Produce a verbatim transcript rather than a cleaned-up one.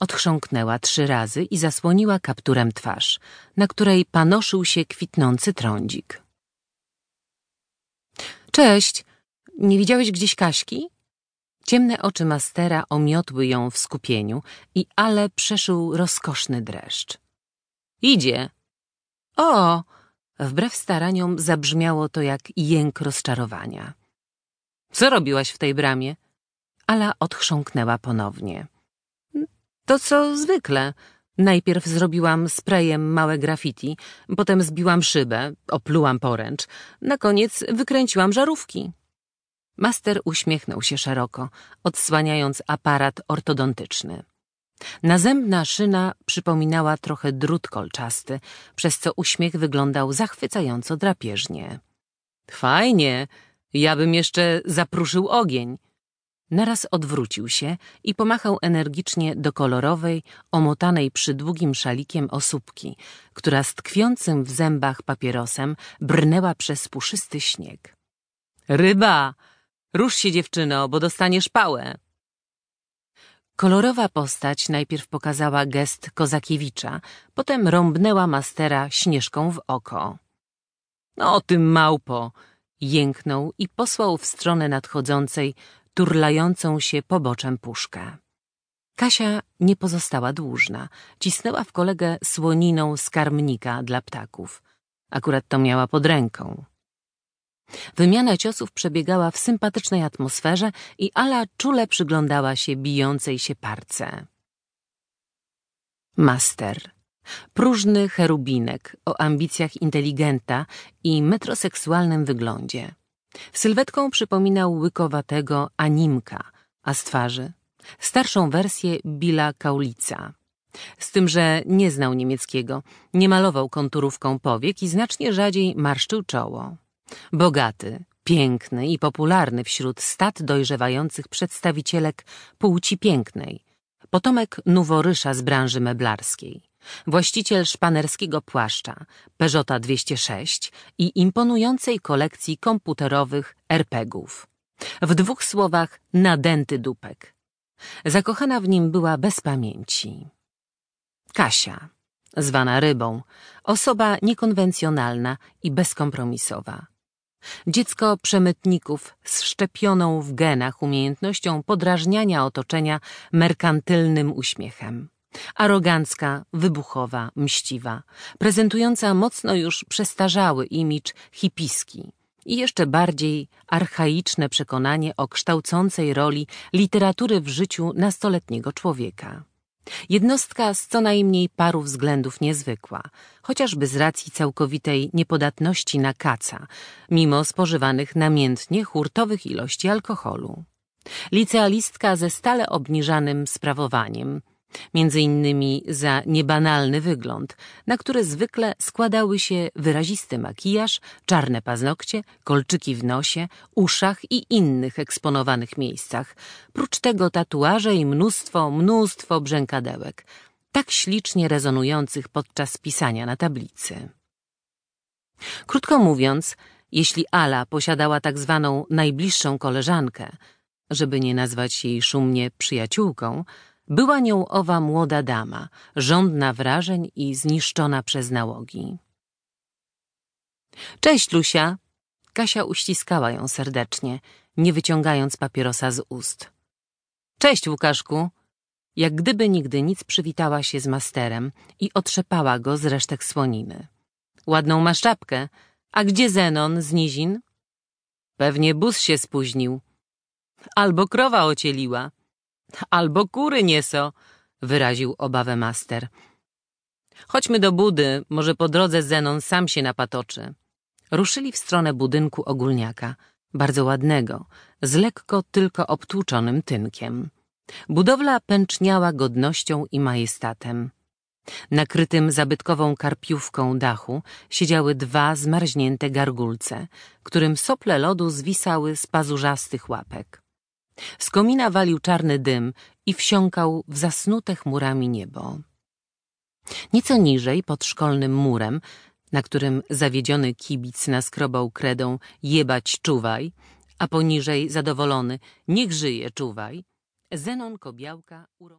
Odchrząknęła trzy razy i zasłoniła kapturem twarz, na której panoszył się kwitnący trądzik. Cześć, nie widziałeś gdzieś Kaśki? Ciemne oczy mastera omiotły ją w skupieniu i Ale przeszył rozkoszny dreszcz. Idzie. O! Wbrew staraniom zabrzmiało jak jęk rozczarowania. Co robiłaś w tej bramie? Ala odchrząknęła ponownie. To co zwykle. Najpierw zrobiłam sprayem małe graffiti, potem zbiłam szybę, oplułam poręcz, na koniec wykręciłam żarówki. Master uśmiechnął się szeroko, odsłaniając aparat ortodontyczny. Nazębna szyna przypominała trochę drut kolczasty, przez co uśmiech wyglądał zachwycająco drapieżnie. Fajnie, ja bym jeszcze zapruszył ogień. Naraz odwrócił się i pomachał energicznie do kolorowej, omotanej przydługim szalikiem osóbki, która z tkwiącym w zębach papierosem brnęła przez puszysty śnieg. Ryba! Rusz się, dziewczyno, bo dostaniesz pałę. Kolorowa postać najpierw pokazała gest Kozakiewicza, potem rąbnęła mastera śnieżką w oko. O ty małpo! Jęknął i posłał w stronę nadchodzącej, turlającą się poboczem puszkę. Kasia nie pozostała dłużna. Cisnęła w kolegę słoniną z karmnika dla ptaków. Akurat to miała pod ręką. Wymiana ciosów przebiegała w sympatycznej atmosferze i Ala czule przyglądała się bijącej się parce. Master. Próżny cherubinek o ambicjach inteligenta i metroseksualnym wyglądzie. Sylwetką przypominał łykowatego animka, a z twarzy starszą wersję Billa Kaulica. Z tym, że nie znał niemieckiego, nie malował konturówką powiek i znacznie rzadziej marszczył czoło. Bogaty, piękny i popularny wśród stad dojrzewających przedstawicielek płci pięknej, potomek noworysza z branży meblarskiej, właściciel szpanerskiego płaszcza, Peugeota dwieście sześć i imponującej kolekcji komputerowych er pe gie ów. W dwóch słowach nadęty dupek. Zakochana w nim była bez pamięci. Kasia, zwana Rybą, osoba niekonwencjonalna i bezkompromisowa. Dziecko przemytników z wszczepioną w genach umiejętnością podrażniania otoczenia merkantylnym uśmiechem. Arogancka, wybuchowa, mściwa, prezentująca mocno już przestarzały imidż hipiski i jeszcze bardziej archaiczne przekonanie o kształcącej roli literatury w życiu nastoletniego człowieka. Jednostka z co najmniej paru względów niezwykła, chociażby z racji całkowitej niepodatności na kaca, mimo spożywanych namiętnie hurtowych ilości alkoholu. Licealistka ze stale obniżanym sprawowaniem, między innymi za niebanalny wygląd, na który zwykle składały się wyrazisty makijaż, czarne paznokcie, kolczyki w nosie, uszach i innych eksponowanych miejscach, prócz tego tatuaże i mnóstwo, mnóstwo brzękadełek, tak ślicznie rezonujących podczas pisania na tablicy. Krótko mówiąc, jeśli Ala posiadała tak zwaną najbliższą koleżankę, żeby nie nazwać jej szumnie przyjaciółką, była nią owa młoda dama, żądna wrażeń i zniszczona przez nałogi. Cześć, Lusia! Kasia uściskała ją serdecznie, nie wyciągając papierosa z ust. Cześć, Łukaszku! Jak gdyby nigdy nic przywitała się z masterem i otrzepała go z resztek słoniny. Ładną masz czapkę. A gdzie Zenon z Nizin? Pewnie bus się spóźnił. Albo krowa ocieliła. Albo kury nieso, wyraził obawę master. Chodźmy do budy, może po drodze Zenon sam się napatoczy. Ruszyli w stronę budynku ogólniaka, bardzo ładnego, z lekko tylko obtłuczonym tynkiem. Budowla pęczniała godnością i majestatem. Nakrytym zabytkową karpiówką dachu siedziały dwa zmarznięte gargulce, którym sople lodu zwisały z pazurzastych łapek. Z komina walił czarny dym i wsiąkał w zasnute chmurami niebo. Nieco niżej, pod szkolnym murem, na którym zawiedziony kibic naskrobał kredą „jebać, czuwaj”, a poniżej zadowolony „niech żyje, czuwaj”, Zenon Kobiałka